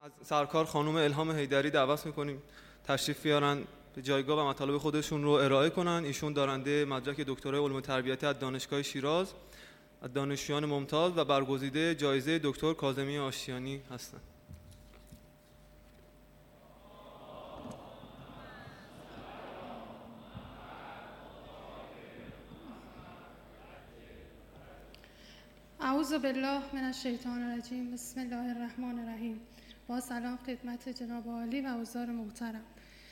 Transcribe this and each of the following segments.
از سرکار خانم الهام حیدری دعوت می‌کنیم تشریف بیارن به جایگاه و مطالب خودشون رو ارائه کنن. ایشون دارنده مدرک دکترای علوم تربیتی از دانشگاه شیراز، از دانشجویان ممتاز و برگزیده جایزه دکتر کاظمی آشتیانی هستند. اعوذ بالله من الشیطان الرجیم. بسم الله الرحمن الرحیم. با سلام خدمت جناب عالی و حضار محترم.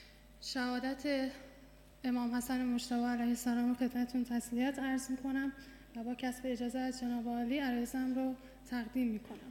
شهادت امام حسن مجتبی علیه السلام خدمتتون تسلیت عرض میکنم و با کسب اجازه از جناب عالی عرایزم رو تقدیم میکنم.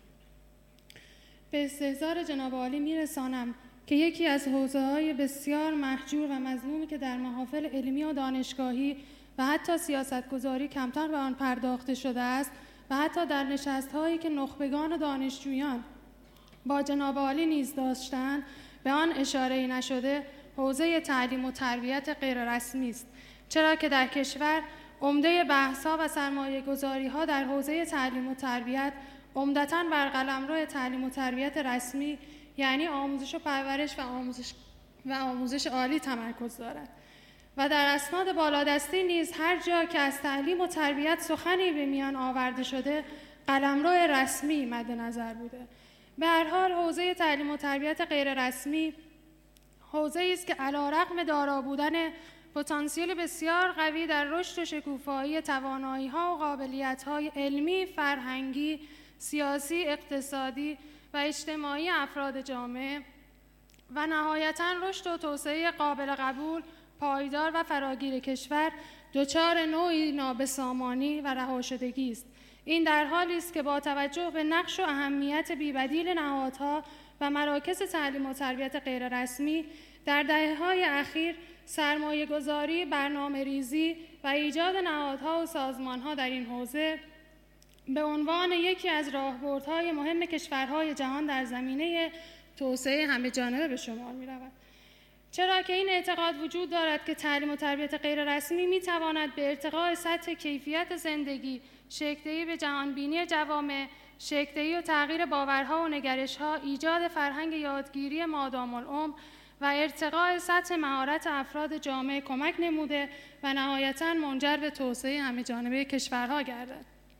به استحضار جناب عالی میرسانم که یکی از حوزه‌های بسیار محجور و مظلومی که در محافل علمی و دانشگاهی و حتی سیاستگذاری کمتر به آن پرداخته شده است و حتی در نشست‌هایی که نخبگان و دانشجویان با جناب عالی نیز داشتند به آن اشاره‌ای نشده، حوزه تعلیم و تربیت غیر رسمی است، چرا که در کشور عمده بحث‌ها و سرمایه‌گذاری‌ها در حوزه تعلیم و تربیت عمدتاً بر قلمرو تعلیم و تربیت رسمی یعنی آموزش و پرورش و آموزش عالی تمرکز دارد و در اسناد بالادستی نیز هر جا که از تعلیم و تربیت سخنی به میان آورده شده قلمرو رسمی مد نظر بوده. به هر حال حوزه تعلیم و تربیت غیر رسمی حوزه‌ای است که علی‌رغم دارا بودن پتانسیل بسیار قوی در رشد و شکوفایی توانایی‌ها و قابلیت‌های علمی، فرهنگی، سیاسی، اقتصادی و اجتماعی افراد جامعه و نهایتاً رشد و توسعه قابل قبول، پایدار و فراگیر کشور دچار نوعی نابسامانی و رهاشدگی است. این در حالی است که با توجه به نقش و اهمیت بی‌بدیل نهادها و مراکز تعلیم و تربیت غیررسمی در دهه‌های اخیر سرمایه‌گذاری، برنامه‌ریزی و ایجاد نهادها و سازمان‌ها در این حوزه به عنوان یکی از راهبردهای مهم کشورهای جهان در زمینه توسعه همه‌جانبه به شمار می‌رود. چرا که این اعتقاد وجود دارد که تعلیم و تربیت غیررسمی می‌تواند به ارتقاء سطح کیفیت زندگی، شکل‌دهی به جهانبینی جوامع، شکل‌دهی و تغییر باورها و نگرش‌ها، ایجاد فرهنگ یادگیری مادام‌العمر و ارتقاء سطح مهارت افراد جامعه کمک نموده و نهایتاً منجر به توسعه همه‌جانبه کشورها گردد.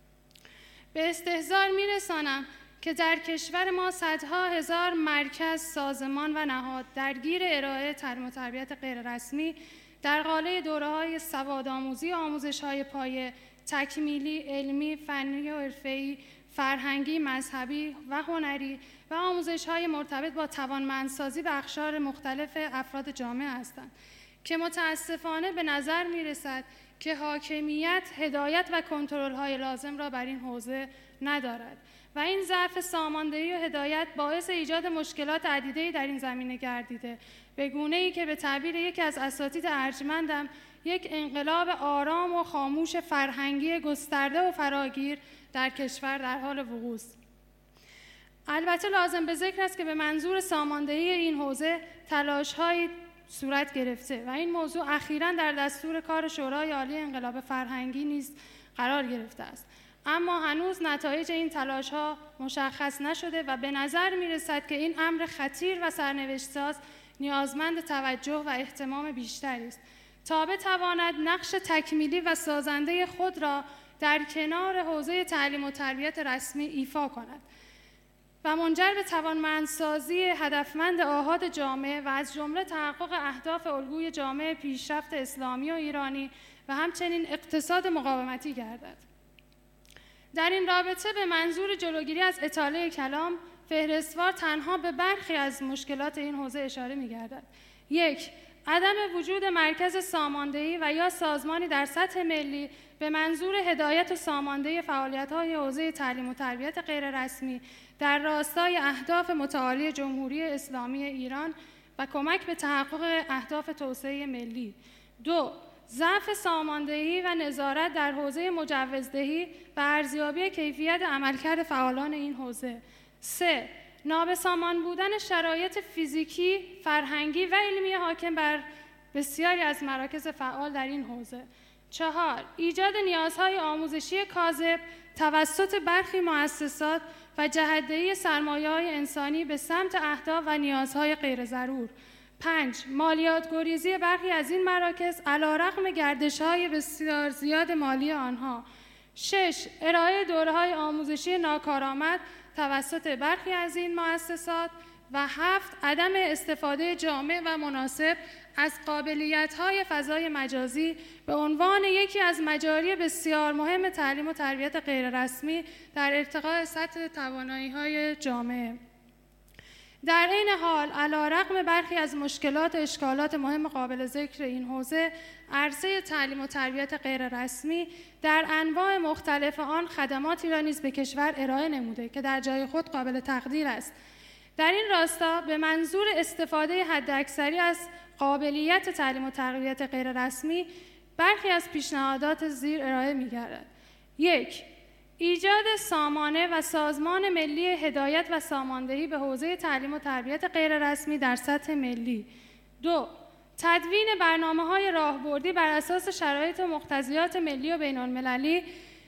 به استحضار می‌رسانم که در کشور ما صدها هزار مرکز، سازمان و نهاد درگیر ارائه تعلیم و تربیت غیررسمی در قالب دوره‌های سوادآموزی، آموزش‌های پایه، تکمیلی، علمی، فنی و حرفه‌ای، فرهنگی، مذهبی و هنری و آموزش‌های مرتبط با توانمندسازی و اقشار مختلف افراد جامعه هستند که متأسفانه به نظر می‌رسد که حاکمیت، هدایت و کنترل‌های لازم را بر این حوزه ندارد و این ضعف ساماندهی و هدایت باعث ایجاد مشکلات عدیده‌ای در این زمینه گردیده، به گونه‌ای که به تعبیر یکی از اساتید ارجمندم یک انقلاب آرام و خاموش فرهنگی گسترده و فراگیر در کشور در حال وقوع است. البته لازم به ذکر است که به منظور ساماندهی این حوزه تلاش‌هایی صورت گرفته و این موضوع اخیراً در دستور کار شورای عالی انقلاب فرهنگی نیز قرار گرفته است، اما هنوز نتایج این تلاش‌ها مشخص نشده و به نظر می‌رسد که این امر خطیر و سرنوشت‌ساز نیازمند توجه و اهتمام بیشتری است تا بتواند نقش تکمیلی و سازنده خود را در کنار حوزه تعلیم و تربیت رسمی ایفا کند و منجر به توانمندسازی هدفمند آحاد جامعه و از جمله تحقق اهداف الگوی جامعه پیشرفت اسلامی و ایرانی و همچنین اقتصاد مقاومتی گردد. در این رابطه به منظور جلوگیری از اطاله کلام، فهرستوار تنها به برخی از مشکلات این حوزه اشاره می‌گردد. 1. عدم وجود مرکز ساماندهی و یا سازمانی در سطح ملی به منظور هدایت و ساماندهی فعالیت‌های حوزه تعلیم و تربیت غیررسمی در راستای اهداف متعالی جمهوری اسلامی ایران و کمک به تحقق اهداف توسعه ملی. 2. ضعف ساماندهی و نظارت در حوزه مجوزدهی و ارزیابی کیفیت عملکرد فعالان این حوزه. 3. نابسامان بودن شرایط فیزیکی، فرهنگی و علمی حاکم بر بسیاری از مراکز فعال در این حوزه. 4. ایجاد نیازهای آموزشی کاذب توسط برخی مؤسسات و جهت‌دهی سرمایه‌های انسانی به سمت اهداف و نیازهای غیر ضرور. 5. مالیات گریزی برخی از این مراکز علیرغم گردش‌های بسیار زیاد مالی آنها. 6. ارائه دوره‌های آموزشی ناکارآمد توسط برخی از این مؤسسات. و 7. عدم استفاده جامع و مناسب از قابلیت‌های فضای مجازی به عنوان یکی از مجاری بسیار مهم تعلیم و تربیت غیررسمی در ارتقاء سطح توانایی‌های جامعه. در این حال علیرغم برخی از مشکلات و اشکالات مهم قابل ذکر این حوزه، عرصه تعلیم و تربیت غیررسمی در انواع مختلف آن خدماتی را نیز به کشور ارائه نموده که در جای خود قابل تقدیر است. در این راستا به منظور استفاده حداکثری از قابلیت تعلیم و تربیت غیررسمی برخی از پیشنهادات زیر ارائه می‌گردد. 1. ایجاد سامانه و سازمان ملی هدایت و ساماندهی به حوزه تعلیم و تربیت غیررسمی در سطح ملی. 2. تدوین برنامه‌های راهبردی بر اساس شرایط و مقتضیات ملی و بین‌المللی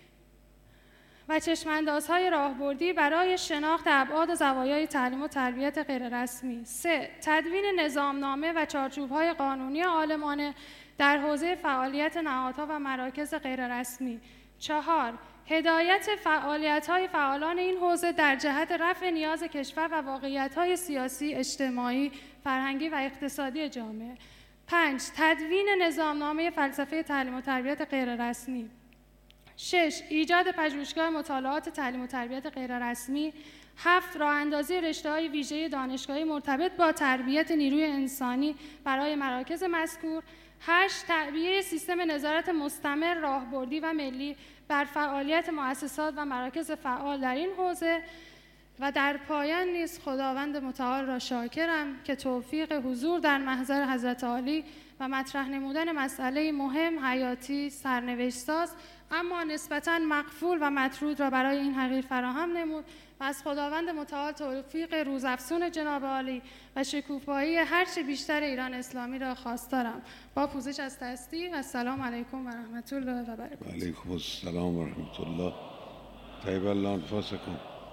و چشم‌اندازهای راهبردی برای شناخت ابعاد و زوایای تعلیم و تربیت غیررسمی. 3. تدوین نظامنامه و چارچوب‌های قانونی عالمانه در حوزه فعالیت نهادها و مراکز غیررسمی. 4. هدایت فعالیت‌های فعالان این حوزه در جهت رفع نیاز کشور و واقعیت‌های سیاسی، اجتماعی، فرهنگی و اقتصادی جامعه. 5. تدوین نظامنامه فلسفه تعلیم و تربیت غیررسمی. 6. ایجاد پژوهشگاه مطالعات تعلیم و تربیت غیررسمی. 7. راه‌اندازی رشته‌های ویژه دانشگاهی مرتبط با تربیت نیروی انسانی برای مراکز مذکور. 8. تعبیه سیستم نظارت مستمر، راهبردی و ملی بر فعالیت مؤسسات و مراکز فعال در این حوزه. و در پایان نیز خداوند متعال را شاکرم که توفیق حضور در محضر حضرت عالی و مطرح نمودن مسئله مهم، حیاتی، سرنوشت‌ساز اما نسبتاً مقفول و مطرود را برای این حقیر فراهم نمود و از خداوند متعال توفیق روزافزون جناب عالی و شکوفایی هرچه بیشتر ایران اسلامی را خواستارم. با پوزش از هستی و السلام علیکم و رحمت الله و برکاته. علیکم السلام و رحمت الله. طیب الله انفاسکم.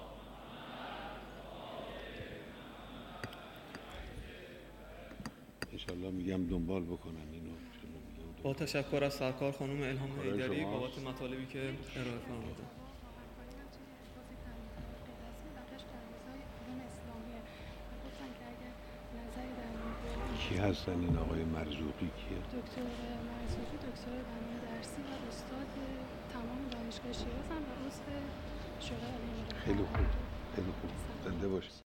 انشالله میگم دنبال بکنن اینو. با تشکر از سرکار خانم الهام حیدری بابت مطالبی که ارائه فرمودند. کی هستن این آقای مرزوقی کیه؟ دکتر مرزوقی دکتر بنای درسی و استاد تمام دانشگاه شیراز هم و عضو شورای علمی. خیلی خوب، خیلی خوب. زنده باشید.